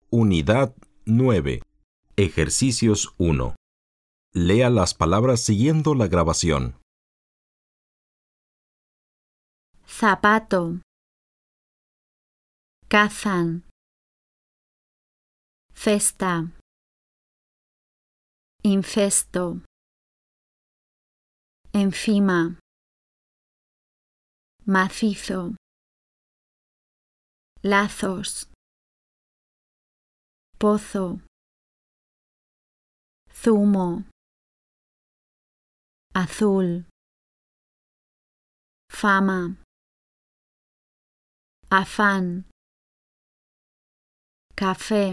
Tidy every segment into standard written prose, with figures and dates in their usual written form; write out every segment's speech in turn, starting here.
Unidad 9. Ejercicios 1. Lea las palabras siguiendo la grabación. Zapato, cazan, cesta, infesto, encima, macizo, lazos, pozo, zumo, azul, fama, afán, café,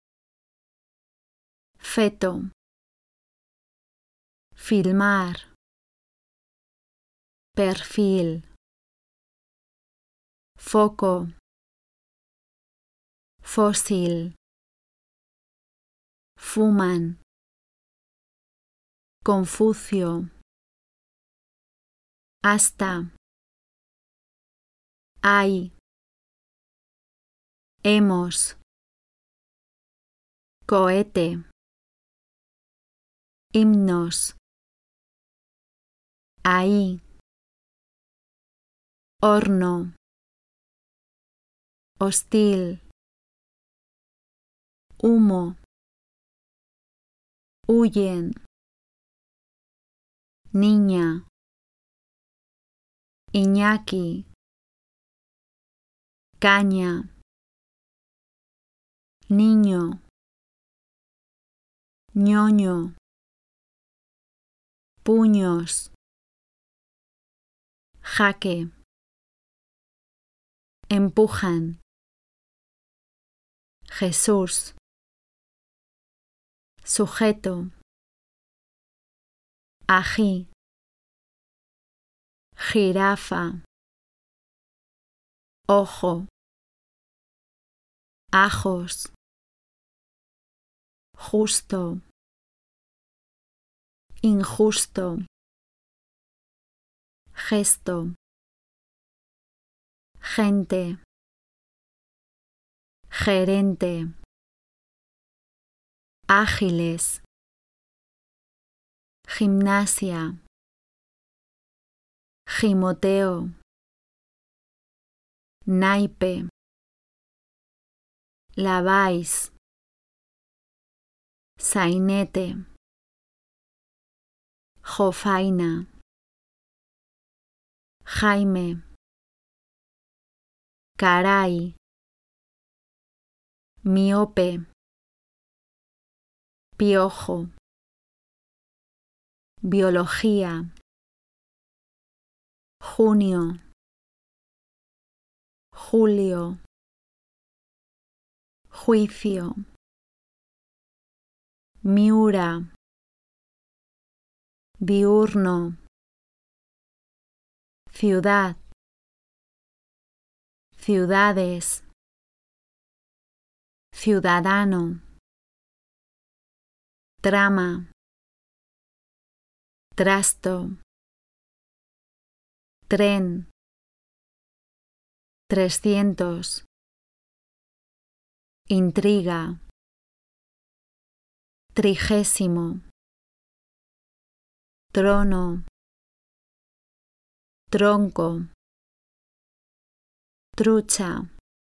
feto, filmar, perfil, foco, fósil, fuman, Confucio, hasta, hay, hemos, cohete, himnos, ahí, horno, hostil, humo, huyen, niña, Iñaki, caña, niño, ñoño, puños, jaque, empujan, Jesús, sujeto, ají, jirafa, ojo, ajos, justo, injusto, gesto, gente, gerente, ágiles, gimnasia, gimoteo, naipe, laváis, sainete, jofaina, Jaime, caray, miope, piojo, biología, junio, julio, juicio, miura, diurno, ciudad, ciudades, ciudadano, trama, trasto, tren, 300, intriga, 30, trono, tronco, trucha,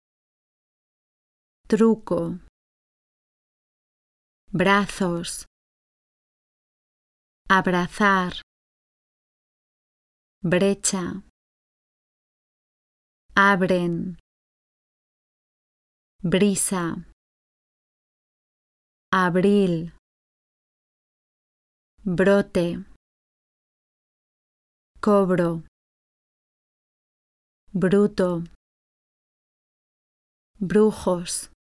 truco, brazos, abrazar, brecha, abren, brisa, abril, brote, cobro, bruto, brujos,